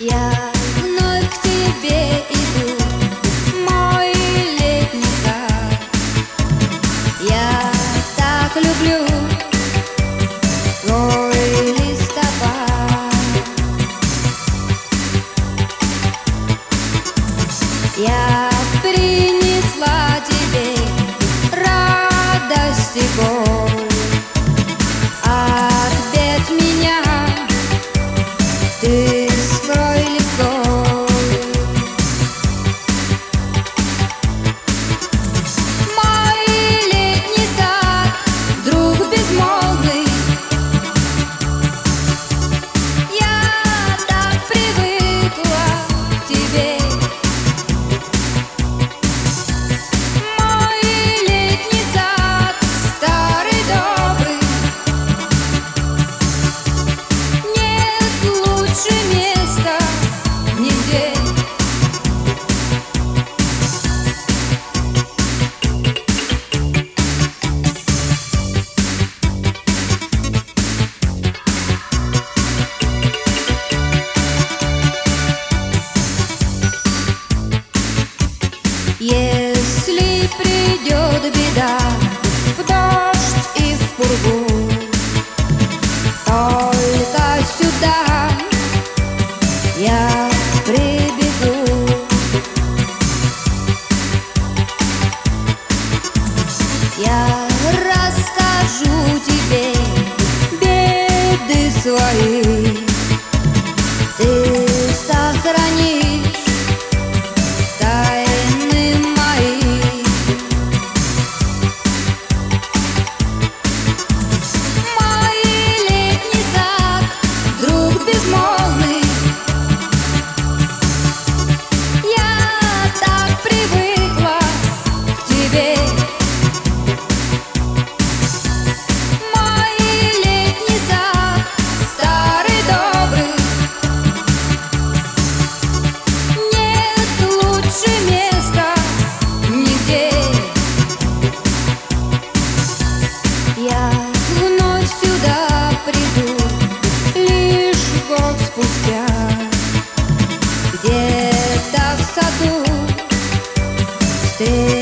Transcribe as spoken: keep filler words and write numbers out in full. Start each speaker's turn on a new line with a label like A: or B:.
A: Я вновь к тебе иду, мой летний сад. Я так люблю твой листопад. Я принесла тебе радость и боль. Ответь меня, ты скрой легко. Мой летний сад, друг безмолвный, я так привыкла к тебе. Мой летний сад, старый добрый, нет лучше места нигде. Если придет беда в дождь и в пургу, только сюда я прибегу. Я расскажу тебе беды свои, ты сохранишь тайны мои. Мой летний сад, друг безмолвный, я так привыкла к тебе. Мой летний сад, старый добрый, нет лучше места нигде. Я вновь сюда приду лишь год спустя. Где-то в саду встретимся.